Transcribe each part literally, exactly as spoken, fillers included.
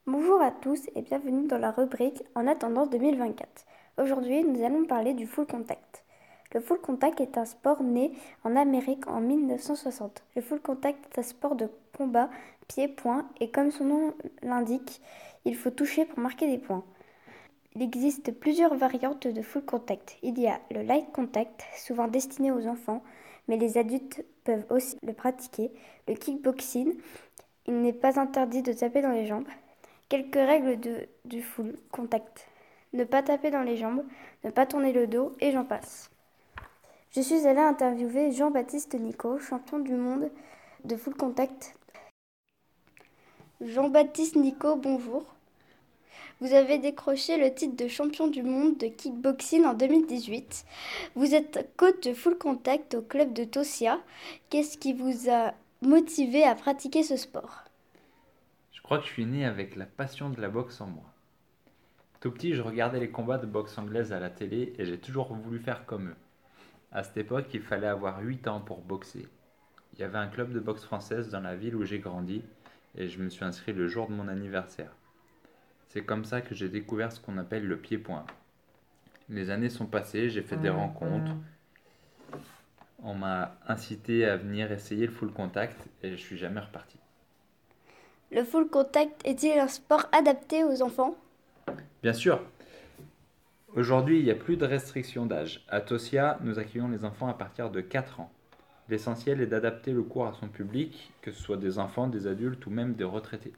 Bonjour à tous et bienvenue dans la rubrique En attendant deux mille vingt-quatre. Aujourd'hui, nous allons parler du full contact. Le full contact est un sport né en Amérique en mille neuf cent soixante. Le full contact est un sport de combat pied-point et comme son nom l'indique, il faut toucher pour marquer des points. Il existe plusieurs variantes de full contact. Il y a le light contact, souvent destiné aux enfants, mais les adultes peuvent aussi le pratiquer. Le kickboxing, il n'est pas interdit de taper dans les jambes. Quelques règles de, du full contact. Ne pas taper dans les jambes, ne pas tourner le dos et j'en passe. Je suis allée interviewer Jean-Baptiste Nico, champion du monde de full contact. Jean-Baptiste Nico, bonjour. Vous avez décroché le titre de champion du monde de kickboxing en deux mille dix-huit. Vous êtes coach de full contact au club de Tosia. Qu'est-ce qui vous a motivé à pratiquer ce sport ? Je crois que je suis né avec la passion de la boxe en moi. Tout petit, je regardais les combats de boxe anglaise à la télé et j'ai toujours voulu faire comme eux. À cette époque, il fallait avoir huit ans pour boxer. Il y avait un club de boxe française dans la ville où j'ai grandi et je me suis inscrit le jour de mon anniversaire. C'est comme ça que j'ai découvert ce qu'on appelle le pied-point. Les années sont passées, j'ai fait des rencontres. On m'a incité à venir essayer le full contact et je suis jamais reparti. Le full contact est-il un sport adapté aux enfants ? Bien sûr. Aujourd'hui, il n'y a plus de restriction d'âge. À Tosia, nous accueillons les enfants à partir de quatre ans. L'essentiel est d'adapter le cours à son public, que ce soit des enfants, des adultes ou même des retraités.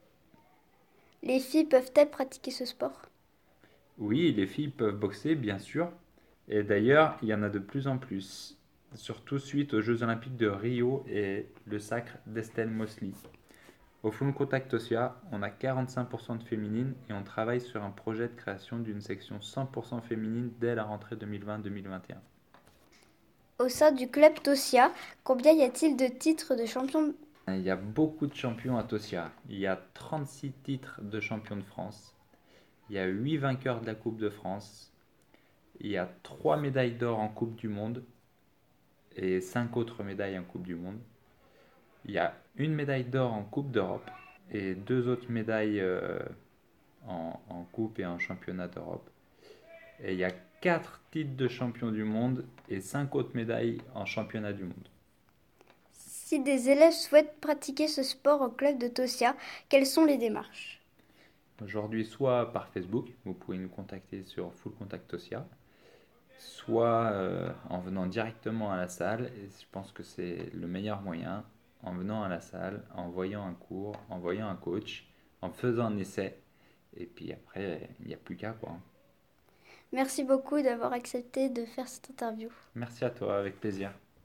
Les filles peuvent-elles pratiquer ce sport ? Oui, les filles peuvent boxer, bien sûr. Et d'ailleurs, il y en a de plus en plus. Surtout suite aux Jeux Olympiques de Rio et le sacre d'Estelle Mosley. Au full contact Tosia, on a quarante-cinq pour cent de féminines et on travaille sur un projet de création d'une section cent pour cent féminine dès la rentrée deux mille vingt deux mille vingt et un. Au sein du club Tosia, combien y a-t-il de titres de champion ? Il y a beaucoup de champions à Tosia. Il y a trente-six titres de champion de France. Il y a huit vainqueurs de la Coupe de France. Il y a trois médailles d'or en Coupe du Monde et cinq autres médailles en Coupe du Monde. Il y a une médaille d'or en Coupe d'Europe et deux autres médailles euh, en, en Coupe et en Championnat d'Europe. Et il y a quatre titres de champion du monde et cinq autres médailles en Championnat du monde. Si des élèves souhaitent pratiquer ce sport au club de Tosia, quelles sont les démarches ? Aujourd'hui, soit par Facebook, vous pouvez nous contacter sur Full Contact Tosia, soit euh, en venant directement à la salle, et je pense que c'est le meilleur moyen, en venant à la salle, en voyant un cours, en voyant un coach, en faisant un essai, et puis après, il n'y a plus qu'à quoi. Merci beaucoup d'avoir accepté de faire cette interview. Merci à toi, avec plaisir.